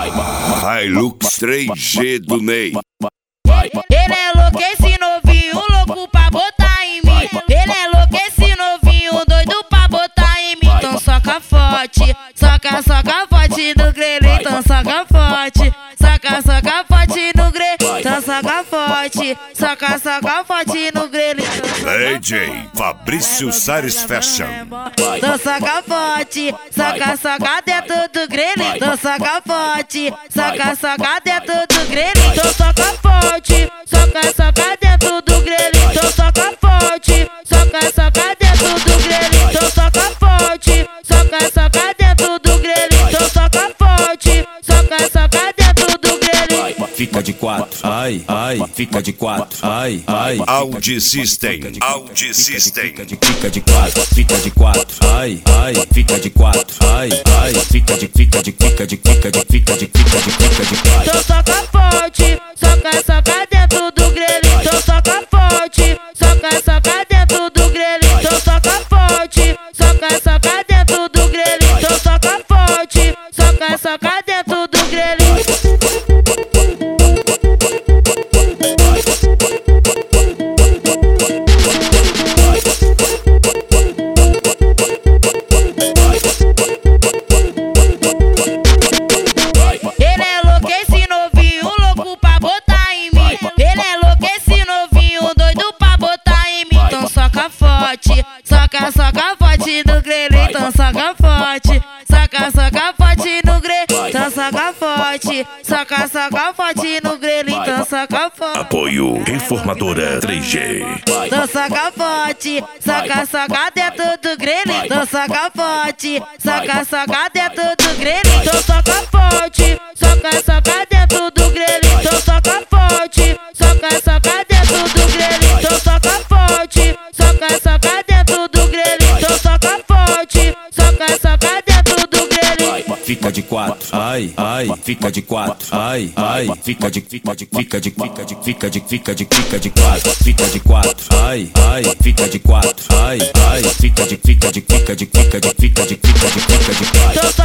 Hilux 3G do Ney. Ele é louco, esse novinho, louco pra botar em mim. Ele é louco, esse novinho, doido pra botar em mim. Então soca forte, soca forte no grelho. Então soca forte, soca forte no grelho. Então soca forte, soca forte no grelho. DJ Fabrício Sares Fashion. Então soca forte, soca dentro do grelho. Então soca forte, soca dentro do grelho. Então soca forte, soca dentro do grelho. Então soca forte, soca dentro do grelho. Então soca forte, soca dentro do grelho. Então soca forte, soca dentro do grelho. Fica de quatro, ai, fica de quatro, ai. Audi System. Fica de quatro, ai, fica de quatro, ai, fica de quatro. Então soca forte, soca dentro do grelho. Então soca forte, soca dentro do grelho. Então soca forte, soca dentro do grelho. Então soca forte, soca dentro do grelho. Ele é louco, esse novinho, louco pra botar em mim. Ele é louco, esse novinho, doido pra botar em mim. Então soca forte, soca forte no grelho. Então soca forte, soca forte no grelho. Então soca forte, soca forte no grelho. Então soca forte. Apoio Reformadora 3G. Então soca forte, soca dentro do grelho. Então soca forte, soca dentro do grelho. Então soca forte, soca dentro do grelho. Então soca forte, soca dentro do grelho. Então soca forte, soca dentro do grelho. Então soca forte, soca dentro do grelho. Fica de quatro, ai, fica de quatro, ai, fica de quatro, fica de quatro, ai, fica de quatro, ai, fica de quatro. Então